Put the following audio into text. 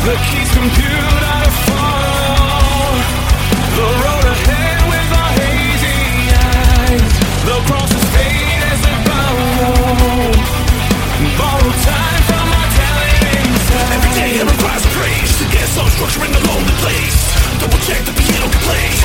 The keys compute out of fall. The road ahead with our hazy eyes. The crosses fade as they bow. Borrow time from our talent inside. Every day it requires praise to get some structure in the lonely place. Double check the piano can play.